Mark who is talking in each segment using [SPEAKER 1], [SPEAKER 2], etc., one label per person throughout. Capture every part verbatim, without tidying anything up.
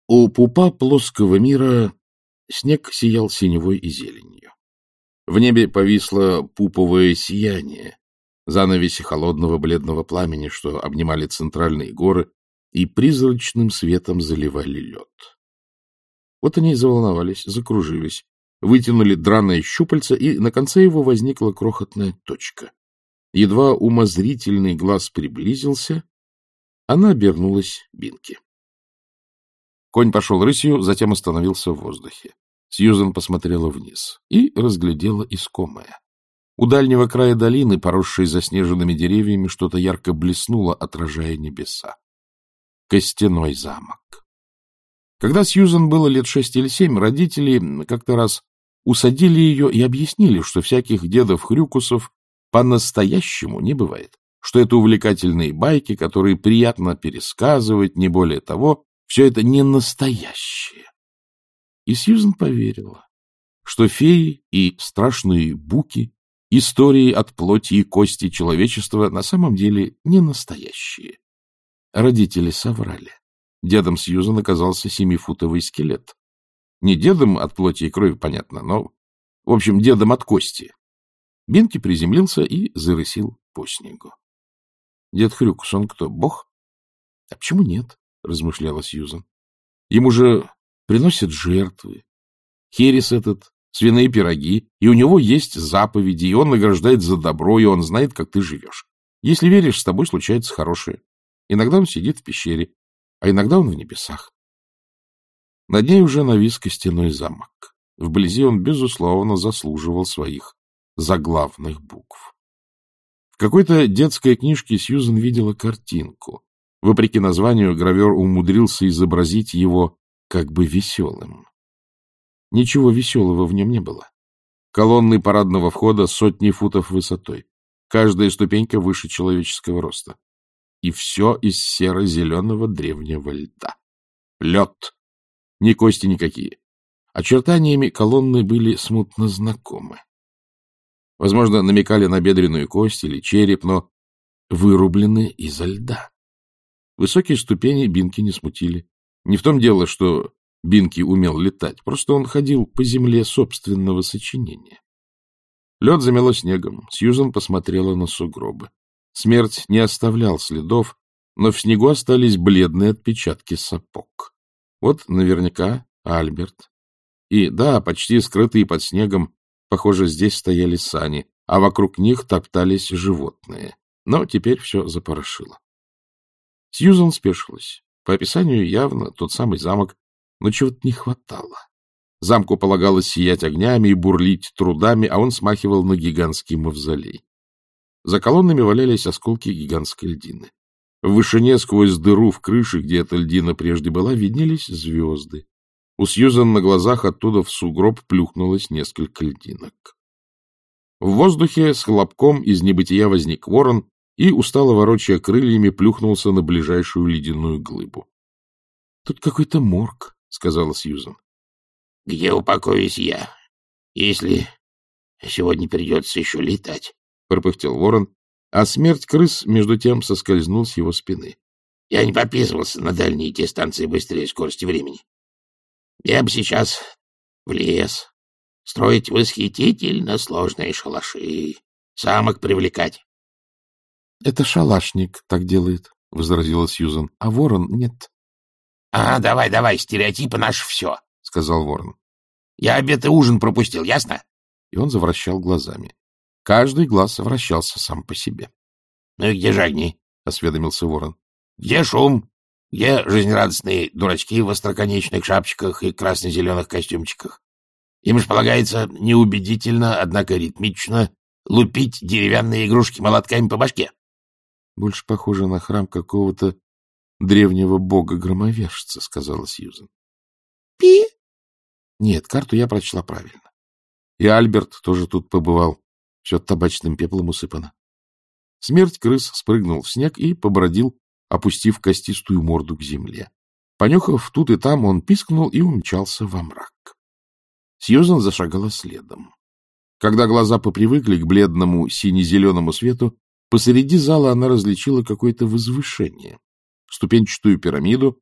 [SPEAKER 1] У пупа плоского мира снег сиял синевой и зеленью. В небе повисло пуповое сияние, занавеси холодного бледного пламени, что обнимали центральные горы и призрачным светом заливали лед. Вот они и заволновались, закружились, вытянули драное щупальце, и на конце его возникла крохотная точка. Едва умозрительный глаз приблизился, она обернулась Бинки. Конь пошел рысью, затем остановился в воздухе. Сьюзен посмотрела вниз и разглядела искомое. У дальнего края долины, поросшей заснеженными деревьями, что-то ярко блеснуло, отражая небеса. Костяной замок. Когда Сьюзен было лет шесть или семь, родители как-то раз усадили ее и объяснили, что всяких дедов-хрюкусов по-настоящему не бывает, что это увлекательные байки, которые приятно пересказывать, не более того, все это не настоящее. И Сьюзен поверила, что феи и страшные буки, истории от плоти и кости человечества на самом деле не настоящие. Родители соврали. Дедом Сьюзен оказался семифутовый скелет. Не дедом от плоти и крови, понятно, но, в общем, дедом от кости. Бинки приземлился и зарысил по снегу. Дед Хрюкус, он кто, бог? А почему нет? — размышляла Сьюзен. Ему же приносят жертвы. Херес этот, свиные пироги, и у него есть заповеди, и он награждает за добро, и он знает, как ты живешь. Если веришь, с тобой случается хорошее. Иногда он сидит в пещере, а иногда он в небесах. Над ней уже навис костяной замок. Вблизи он, безусловно, заслуживал своих заглавных букв. В какой-то детской книжке Сьюзен видела картинку. Вопреки названию, гравер умудрился изобразить его как бы веселым. Ничего веселого в нем не было. Колонны парадного входа сотни футов высотой. Каждая ступенька выше человеческого роста. И все из серо-зеленого древнего льда. Лед. Ни кости никакие. Очертаниями колонны были смутно знакомы. Возможно, намекали на бедренную кость или череп, но вырублены изо льда. Высокие ступени Бинки не смутили. Не в том дело, что Бинки умел летать, просто он ходил по земле собственного сочинения. Лед замело снегом. Сьюзен посмотрела на сугробы. Смерть не оставлял следов, но в снегу остались бледные отпечатки сапог. Вот наверняка Альберт. И, да, почти скрытые под снегом, похоже, здесь стояли сани, а вокруг них топтались животные. Но теперь все запорошило. Сьюзен спешилась. По описанию явно тот самый замок, но чего-то не хватало. Замку полагалось сиять огнями и бурлить трудами, а он смахивал на гигантский мавзолей. За колоннами валялись осколки гигантской льдины. В вышине, сквозь дыру в крыше, где эта льдина прежде была, виднелись звезды. У Сьюзен на глазах оттуда в сугроб плюхнулось несколько льдинок. В воздухе с хлопком из небытия возник ворон и, устало ворочая крыльями, плюхнулся на ближайшую ледяную глыбу. — Тут какой-то морг, — сказала Сьюзен. — Где упокоюсь я, если сегодня придется еще летать? — пропыхтел ворон, а смерть крыс, между тем, соскользнул с его спины. — Я не подписывался на дальние дистанции быстрее скорости времени. Я бы сейчас в лес строить восхитительно сложные шалаши, самок привлекать. — Это шалашник так делает, — возразила Сьюзен, — а ворон нет. — А, давай, давай, стереотипы наши все, — сказал ворон. — Я обед и ужин пропустил, ясно? И он завращал глазами. Каждый глаз вращался сам по себе. — Ну и где же огни? — осведомился ворон. — Где шум? Где жизнерадостные дурачки в остроконечных шапочках и красно-зеленых костюмчиках? Им же полагается неубедительно, однако ритмично, лупить деревянные игрушки молотками по башке. Больше похоже на храм какого-то древнего бога-громовержца, — сказала Сьюзен. — Пи? Нет, карту я прочла правильно. И Альберт тоже тут побывал. Все табачным пеплом усыпано. Смерть крыс спрыгнул в снег и побродил, опустив костистую морду к земле. Понюхав тут и там, он пискнул и умчался во мрак. Сьюзен зашагала следом. Когда глаза попривыкли к бледному сине-зеленому свету, посреди зала она различила какое-то возвышение, ступенчатую пирамиду,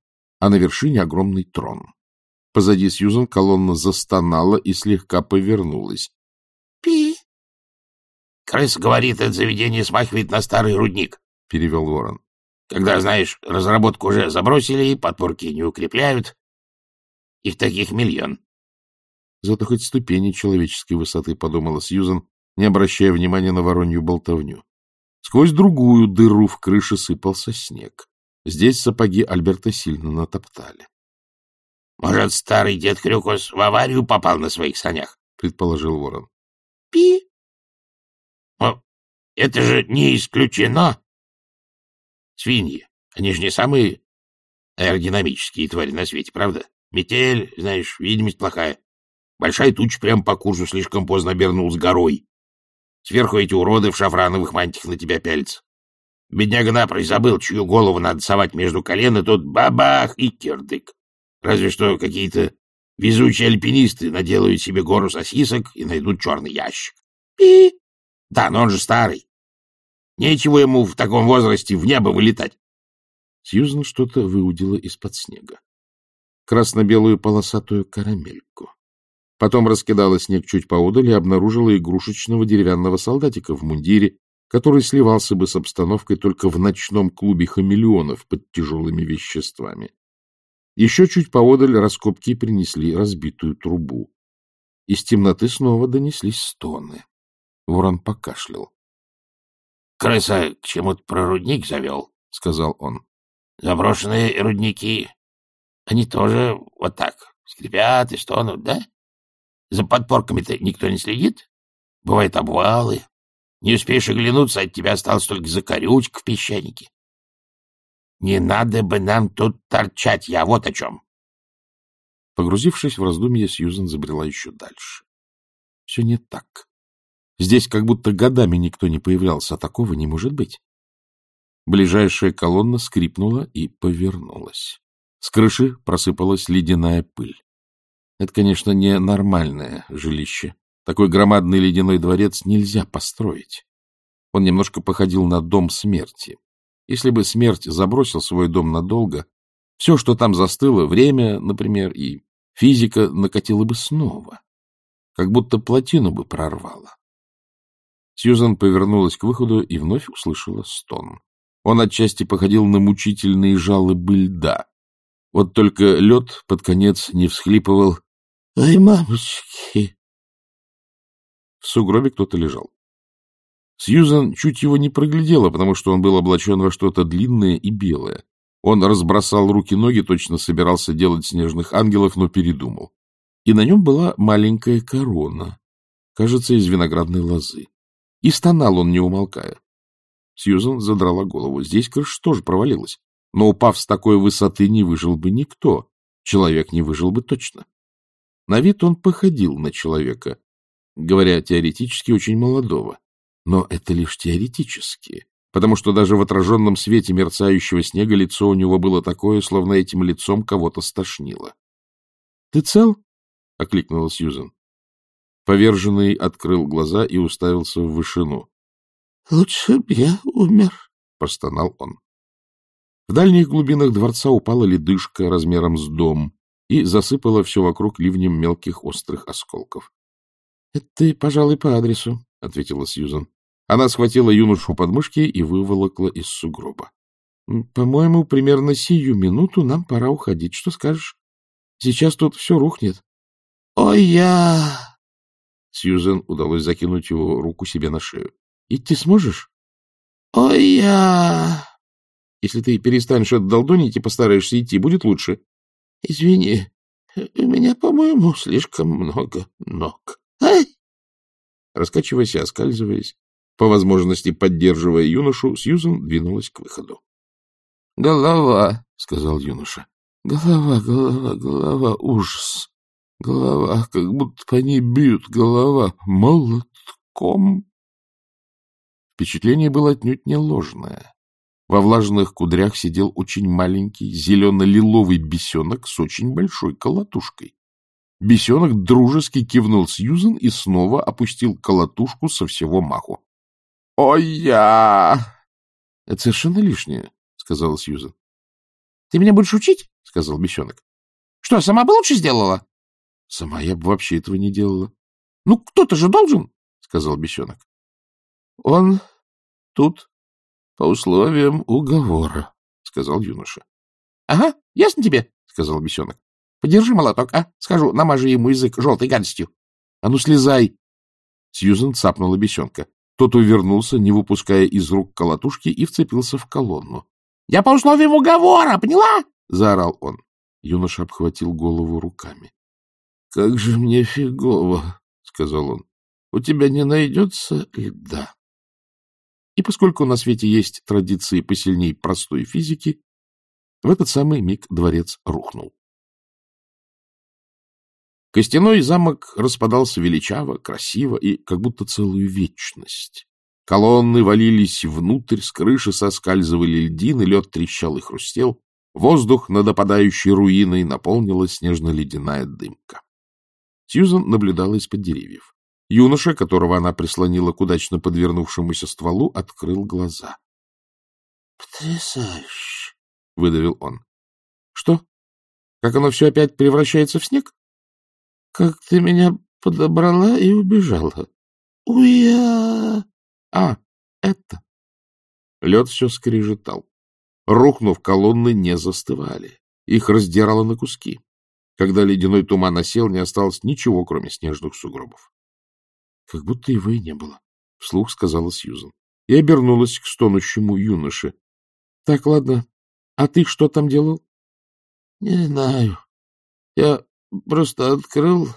[SPEAKER 1] а на вершине огромный трон. Позади Сьюзен колонна застонала и слегка повернулась. — Пи!
[SPEAKER 2] — Крыса говорит, это заведение смахивает на старый рудник, — перевел ворон. — Когда, знаешь, разработку уже забросили, подпорки не укрепляют. Их таких миллион.
[SPEAKER 1] — Зато хоть ступени человеческой высоты, — подумала Сьюзен, не обращая внимания на воронью болтовню. Сквозь другую дыру в крыше сыпался снег. Здесь сапоги Альберта сильно натоптали.
[SPEAKER 2] — Может, старый дед Крюкос в аварию попал на своих санях? — предположил ворон. — Пи! — О, это же не исключено. Свиньи, они же не самые аэродинамические твари на свете, правда? Метель, знаешь, видимость плохая. Большая туча прямо по курсу слишком поздно обернулась горой. Сверху эти уроды в шафрановых мантиях на тебя пялятся. Бедняга напрочь забыл, чью голову надо совать между колен, и тут бабах и кирдык. Разве что какие-то везучие альпинисты наделают себе гору сосисок и найдут черный ящик. Пи! Да, но он же старый. Нечего ему в таком возрасте в небо вылетать.
[SPEAKER 1] Сьюзен что-то выудила из-под снега. Красно-белую полосатую карамельку. Потом раскидала снег чуть поодаль и обнаружила игрушечного деревянного солдатика в мундире, который сливался бы с обстановкой только в ночном клубе хамелеонов под тяжелыми веществами. Еще чуть поодаль раскопки принесли разбитую трубу. Из темноты снова донеслись стоны. Ворон покашлял.
[SPEAKER 2] — Крыса к чему-то про рудник завел, — сказал он. — Заброшенные рудники, они тоже вот так скрипят и стонут, да? За подпорками-то никто не следит. Бывают обвалы. Не успеешь оглянуться, от тебя осталось только закорючка в песчанике. Не надо бы нам тут торчать, я вот о чем.
[SPEAKER 1] Погрузившись в раздумья, Сьюзен забрела еще дальше. Все не так. Здесь как будто годами никто не появлялся, а такого не может быть. Ближайшая колонна скрипнула и повернулась. С крыши просыпалась ледяная пыль. Это, конечно, не нормальное жилище. Такой громадный ледяной дворец нельзя построить. Он немножко походил на дом смерти. Если бы смерть забросил свой дом надолго, все, что там застыло, время, например, и физика, накатило бы снова. Как будто плотину бы прорвало. Сьюзан повернулась к выходу и вновь услышала стон. Он отчасти походил на мучительные жалобы льда. Вот только лед под конец не всхлипывал: «Ай, мамочки!» В сугробе кто-то лежал. Сьюзан чуть его не проглядела, потому что он был облачен во что-то длинное и белое. Он разбросал руки-ноги, точно собирался делать снежных ангелов, но передумал. И на нем была маленькая корона, кажется, из виноградной лозы. И стонал он, не умолкая. Сьюзан задрала голову. Здесь крыша тоже провалилась. Но, упав с такой высоты, не выжил бы никто. Человек не выжил бы точно. На вид он походил на человека, говоря теоретически, очень молодого. Но это лишь теоретически, потому что даже в отраженном свете мерцающего снега лицо у него было такое, словно этим лицом кого-то стошнило. — Ты цел? — окликнула Сьюзан. Поверженный открыл глаза и уставился в вышину. — Лучше б я умер, — простонал он. В дальних глубинах дворца упала ледышка размером с дом и засыпала все вокруг ливнем мелких острых осколков. — Это ты, пожалуй, по адресу, — ответила Сьюзан. Она схватила юношу под мышки и выволокла из сугроба. — По-моему, примерно сию минуту нам пора уходить. Что скажешь? Сейчас тут все рухнет. — Ой, я... Сьюзан удалось закинуть его руку себе на шею. — Идти сможешь? — Ой, я... Если ты перестанешь это долдонить и постараешься идти, будет лучше. — Извини, у меня, по-моему, слишком много ног. Ай! Раскачиваясь и оскальзываясь, по возможности поддерживая юношу, Сьюзан двинулась к выходу. — Голова, — сказал юноша. — Голова, голова, голова, ужас. Голова, как будто по ней бьют, голова молотком. Впечатление было отнюдь не ложное. Во влажных кудрях сидел очень маленький зелено-лиловый бесенок с очень большой колотушкой. Бесенок дружески кивнул Сьюзан и снова опустил колотушку со всего маху. — Ой, я! — Это совершенно лишнее, — сказала Сьюзан.
[SPEAKER 2] — Ты меня будешь учить? — сказал бесенок. — Что, сама бы лучше сделала?
[SPEAKER 1] — Сама я бы вообще этого не делала.
[SPEAKER 2] — Ну, кто-то же должен, — сказал бесенок. — Он тут по условиям уговора, — сказал юноша. — Ага, ясно тебе, — сказал бесенок. — Подержи молоток, а? Скажу, намажи ему язык желтой гадостью.
[SPEAKER 1] — А ну, слезай! Сьюзен цапнула бесенка. Тот увернулся, не выпуская из рук колотушки, и вцепился в колонну.
[SPEAKER 2] — Я по условиям уговора, поняла? — заорал он.
[SPEAKER 1] Юноша обхватил голову руками. — Как же мне фигово, — сказал он. — У тебя не найдется льда. И поскольку на свете есть традиции посильней простой физики, в этот самый миг дворец рухнул. Костяной замок распадался величаво, красиво и как будто целую вечность. Колонны валились внутрь, с крыши соскальзывали льдины, лед трещал и хрустел. Воздух над опадающей руиной наполнила снежно-ледяная дымка. Сьюзен наблюдала из-под деревьев. Юноша, которого она прислонила к удачно подвернувшемуся стволу, открыл глаза. — Потрясающе! — выдавил он. — Что? Как оно все опять превращается в снег? — Как ты меня подобрала и убежала. — Уя! — А, это... Лед все скрежетал. Рухнув, колонны не застывали. Их раздирало на куски. Когда ледяной туман осел, не осталось ничего, кроме снежных сугробов. — Как будто его и не было, — вслух сказала Сьюзен. И обернулась к стонущему юноше. — Так, ладно. А ты что там делал? — Не знаю. Я просто открыл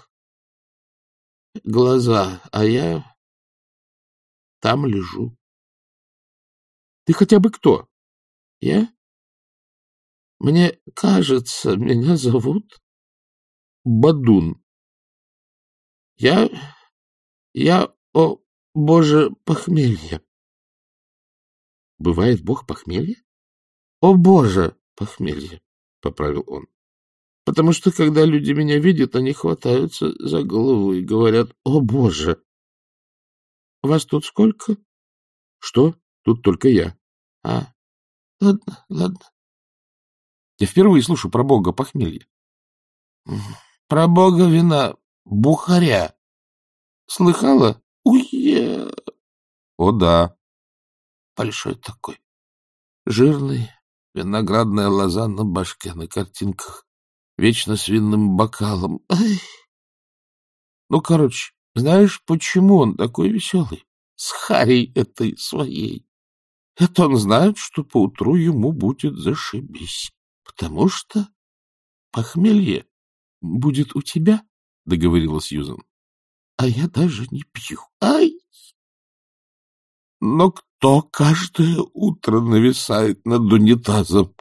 [SPEAKER 1] глаза, а я там лежу. — Ты хотя бы кто? — Я? Мне кажется, меня зовут Бадун. Я... Я, о, боже, похмелье. — Бывает бог похмелья? — О, боже, похмелье, — поправил он. — Потому что, когда люди меня видят, они хватаются за голову и говорят: «О, боже!» — Вас тут сколько? — Что? Тут только я. — А, ладно, ладно. Я впервые слышу про бога похмелья. — Про бога вина Бухаря. Слыхала? Уе! — О, да. Большой такой. Жирный, виноградная лоза на башке, на картинках. Вечно с винным бокалом. Ай. Ну, короче, знаешь, почему он такой веселый? С Харей этой своей. Это он знает, что поутру ему будет зашибись. Потому что похмелье будет у тебя, — договорила Сьюзен. А я даже не пью. Ай! Но кто каждое утро нависает над унитазом?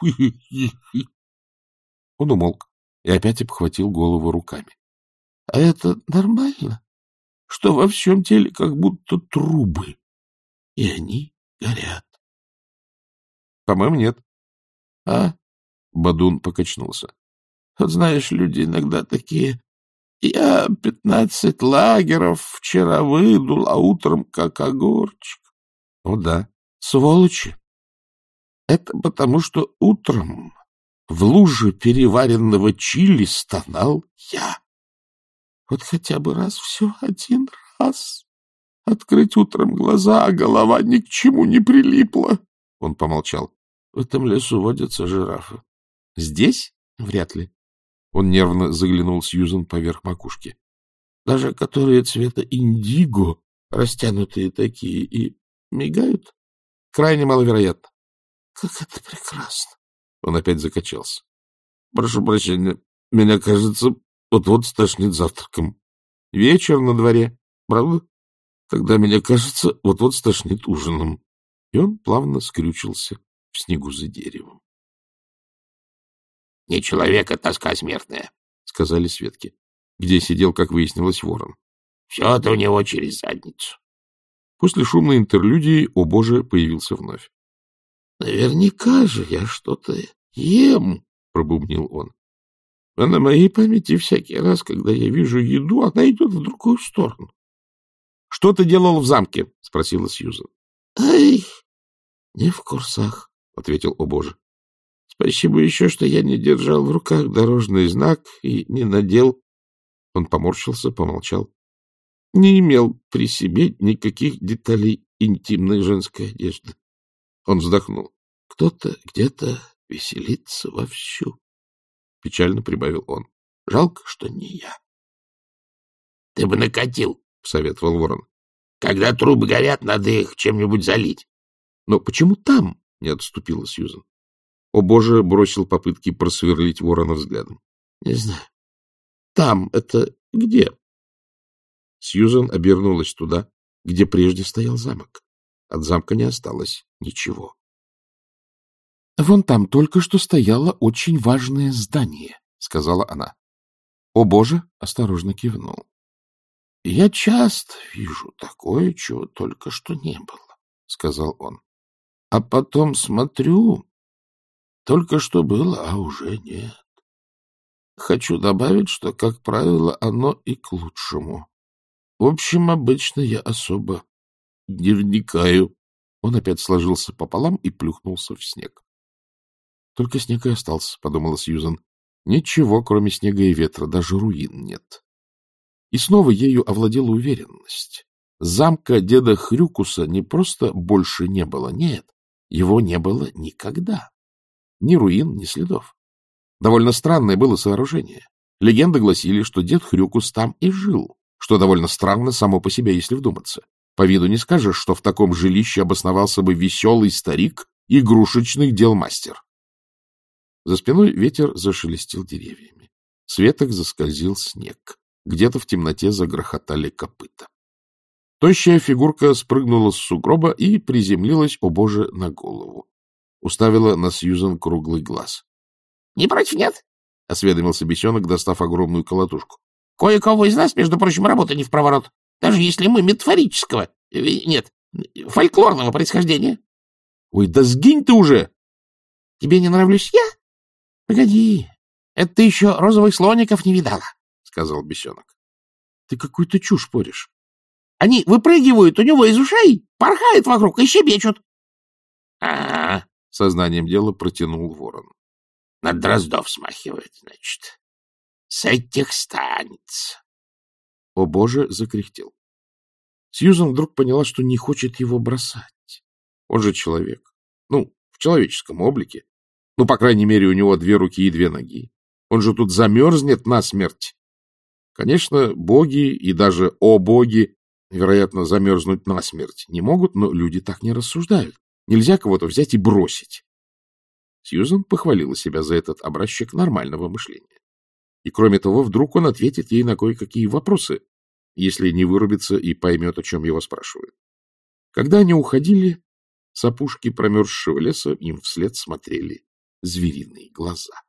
[SPEAKER 1] Он умолк и опять обхватил голову руками. — А это нормально, что во всем теле как будто трубы, и они горят? — По-моему, нет. — А? — Бадун покачнулся. — Вот знаешь, люди иногда такие... Я пятнадцать лагеров вчера выдул, а утром как огурчик. — О, да. — Сволочи. Это потому, что утром в луже переваренного чили стонал я. Вот хотя бы раз все один раз. Открыть утром глаза, а голова ни к чему не прилипла. Он помолчал. В этом лесу водятся жирафы. Здесь? Вряд ли. Он нервно заглянул Сьюзен поверх макушки. Даже которые цвета индиго, растянутые такие, и мигают? Крайне маловероятно. Как это прекрасно! Он опять закачался. Прошу прощения, меня, кажется, вот-вот стошнит завтраком. Вечер на дворе, правда? Тогда, меня кажется, вот-вот стошнит ужином. И он плавно скрючился в снегу за деревом. — Не человек, а тоска смертная, — сказали сведки, где сидел, как выяснилось, ворон. — Все это у него через задницу. После шумной интерлюдии, о боже, появился вновь. — Наверняка же я что-то ем, — пробубнил он. А на моей памяти всякий раз, когда я вижу еду, она идет в другую сторону. — Что ты делал в замке? — спросила Сьюзен. — Ай, не в курсах, — ответил о боже.
[SPEAKER 2] Спасибо еще, что я не держал в руках дорожный знак и не надел. Он поморщился, помолчал. Не имел при себе никаких деталей интимной женской одежды. Он вздохнул. Кто-то где-то веселится вовсю. Печально прибавил он. Жалко, что не я. — Ты бы накатил, — посоветовал Ворон. — Когда трубы горят, надо их чем-нибудь залить. — Но почему там? — не отступила Сьюзен. О, Боже, бросил попытки просверлить Ворона взглядом. — Не знаю. Там это где? Сьюзен обернулась туда, где прежде стоял замок. От замка не осталось ничего. — Вон там только что стояло очень важное здание, — сказала она. О, Боже, осторожно кивнул. — Я часто вижу такое, чего только что не было, — сказал он. — А потом смотрю, только что было, а уже нет. Хочу добавить, что, как правило, оно и к лучшему. В общем, обычно я особо не вникаю. Он опять сложился пополам и плюхнулся в снег. — Только снег и остался, — подумала Сьюзен. Ничего, кроме снега и ветра, даже руин нет. И снова ею овладела уверенность. Замка деда Хрюкуса не просто больше не было, нет, его не было никогда. Ни руин, ни следов. Довольно странное было сооружение. Легенды гласили, что дед Хрюкус там и жил, что довольно странно само по себе, если вдуматься. По виду не скажешь, что в таком жилище обосновался бы веселый старик, игрушечных дел мастер. За спиной ветер зашелестел деревьями. С веток заскользил снег. Где-то в темноте загрохотали копыта. Тощая фигурка спрыгнула с сугроба и приземлилась, о Боже, на голову. Уставила на Сьюзен круглый глаз. — Не против, нет? — осведомился бесенок, достав огромную колотушку. — Кое-кого из нас, между прочим, работа не впроворот, даже если мы метафорического, нет, фольклорного происхождения. — Ой, да сгинь ты уже! — Тебе не нравлюсь я? — Погоди, это ты еще розовых слоников не видала, — сказал бесенок. — Ты какую-то чушь порешь. Они выпрыгивают у него из ушей, порхают вокруг и щебечут. — А-а-а! — сознанием дела протянул ворон. — На дроздов смахивает, значит. С этих станется. О, Боже, закряхтел. Сьюзен вдруг поняла, что не хочет его бросать. Он же человек. Ну, в человеческом облике. Ну, по крайней мере, у него две руки и две ноги. Он же тут замерзнет насмерть. Конечно, боги и даже о боги, вероятно, замерзнуть насмерть не могут, но люди так не рассуждают. Нельзя кого-то взять и бросить. Сьюзен похвалила себя за этот образчик нормального мышления. И, кроме того, вдруг он ответит ей на кое-какие вопросы, если не вырубится и поймет, о чем его спрашивают. Когда они уходили, с опушки промерзшего леса им вслед смотрели звериные глаза.